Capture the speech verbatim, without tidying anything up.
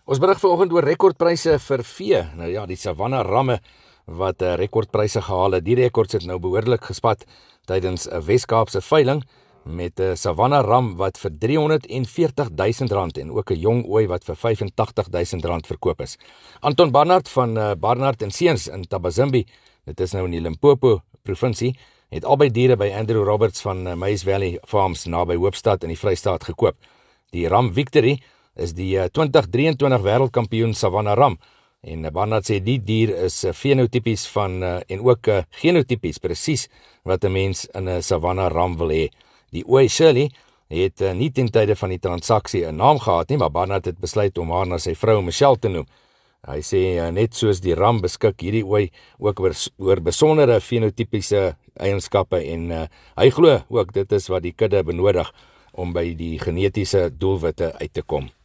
Ons berig vanoggend oor rekordpryse vir vee. Nou ja, die Savanna ramme wat uh, rekordpryse gehaal het. Die rekords het nou behoorlik gespat tydens 'n Wes-Kaapse veiling met 'n Savanna ram wat vir driehonderdveertig duisend rand en ook 'n jong ooi wat vir vyfentagtig duisend rand verkoop is. Anton Barnard van uh, Barnard en Seuns in Tabazimbi, dit is nou in die Limpopo provinsie, het albei diere by Andrew Roberts van uh, Mays Valley Farms naby Hoopstad in die Vrystaat gekoop. Die ram Victory is die uh, twintig drieëntwintig wêreldkampioen Savanna ram. En uh, Barnard sê die dier is uh, fenotypies van uh, en ook uh, genotypies presies wat 'n mens in 'n Savanna ram wil hê. Die ooi Shirley het uh, nie ten tye van die transaksie 'n naam gehad nie, maar Barnard het besluit om haar na sy vrou Michelle te noem. Hy sê uh, net soos die ram beskik hierdie ooi ook oor, oor besondere fenotypiese eienskappe en uh, hy glo ook dit is wat die kudde benodig om by die genetiese doelwitte uit te kom.